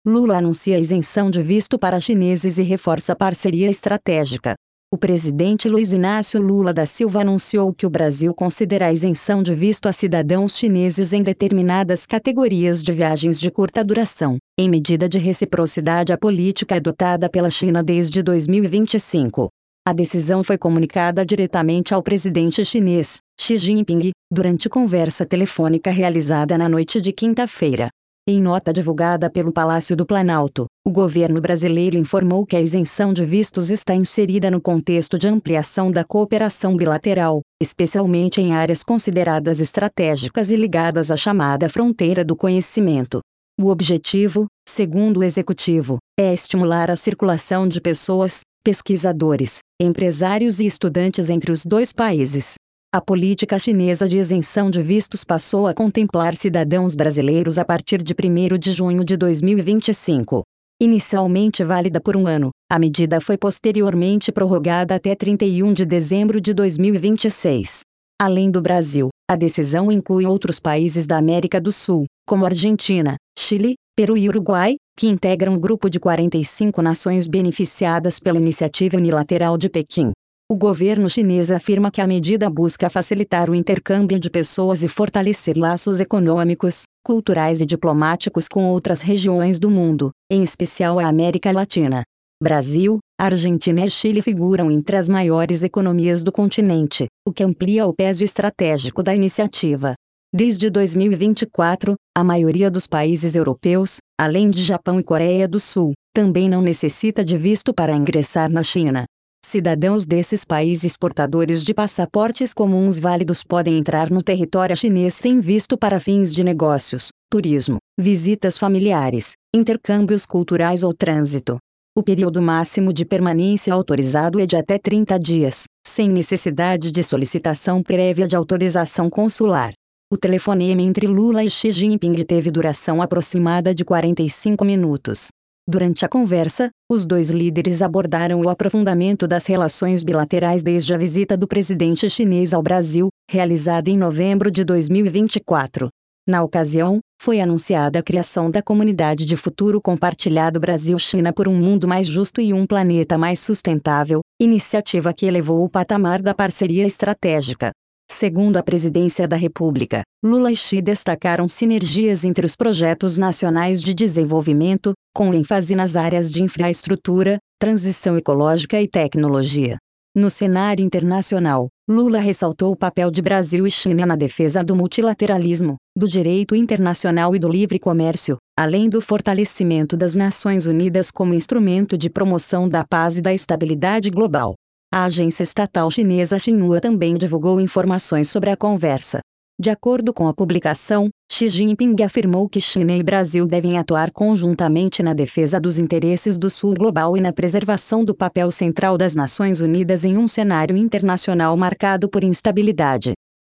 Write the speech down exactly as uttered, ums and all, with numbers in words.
Lula anuncia isenção de visto para chineses e reforça parceria estratégica. O presidente Luiz Inácio Lula da Silva anunciou que o Brasil considera a isenção de visto a cidadãos chineses em determinadas categorias de viagens de curta duração, em medida de reciprocidade à política adotada pela China desde dois mil e vinte e cinco. A decisão foi comunicada diretamente ao presidente chinês, Xi Jinping, durante conversa telefônica realizada na noite de quinta-feira. Em nota divulgada pelo Palácio do Planalto, o governo brasileiro informou que a isenção de vistos está inserida no contexto de ampliação da cooperação bilateral, especialmente em áreas consideradas estratégicas e ligadas à chamada fronteira do conhecimento. O objetivo, segundo o executivo, é estimular a circulação de pessoas, pesquisadores, empresários e estudantes entre os dois países. A política chinesa de isenção de vistos passou a contemplar cidadãos brasileiros a partir de primeiro de junho de dois mil e vinte e cinco. Inicialmente válida por um ano, a medida foi posteriormente prorrogada até trinta e um de dezembro de dois mil e vinte e seis. Além do Brasil, a decisão inclui outros países da América do Sul, como Argentina, Chile, Peru e Uruguai, que integram o grupo de quarenta e cinco nações beneficiadas pela iniciativa unilateral de Pequim. O governo chinês afirma que a medida busca facilitar o intercâmbio de pessoas e fortalecer laços econômicos, culturais e diplomáticos com outras regiões do mundo, em especial a América Latina. Brasil, Argentina e Chile figuram entre as maiores economias do continente, o que amplia o peso estratégico da iniciativa. Desde dois mil e vinte e quatro, a maioria dos países europeus, além de Japão e Coreia do Sul, também não necessita de visto para ingressar na China. Cidadãos desses países portadores de passaportes comuns válidos podem entrar no território chinês sem visto para fins de negócios, turismo, visitas familiares, intercâmbios culturais ou trânsito. O período máximo de permanência autorizado é de até trinta dias, sem necessidade de solicitação prévia de autorização consular. O telefonema entre Lula e Xi Jinping teve duração aproximada de quarenta e cinco minutos. Durante a conversa, os dois líderes abordaram o aprofundamento das relações bilaterais desde a visita do presidente chinês ao Brasil, realizada em novembro de dois mil e vinte e quatro. Na ocasião, foi anunciada a criação da Comunidade de Futuro Compartilhado Brasil-China por um mundo mais justo e um planeta mais sustentável, iniciativa que elevou o patamar da parceria estratégica. Segundo a Presidência da República, Lula e Xi destacaram sinergias entre os projetos nacionais de desenvolvimento, com ênfase nas áreas de infraestrutura, transição ecológica e tecnologia. No cenário internacional, Lula ressaltou o papel de Brasil e China na defesa do multilateralismo, do direito internacional e do livre comércio, além do fortalecimento das Nações Unidas como instrumento de promoção da paz e da estabilidade global. A agência estatal chinesa Xinhua também divulgou informações sobre a conversa. De acordo com a publicação, Xi Jinping afirmou que China e Brasil devem atuar conjuntamente na defesa dos interesses do Sul global e na preservação do papel central das Nações Unidas em um cenário internacional marcado por instabilidade.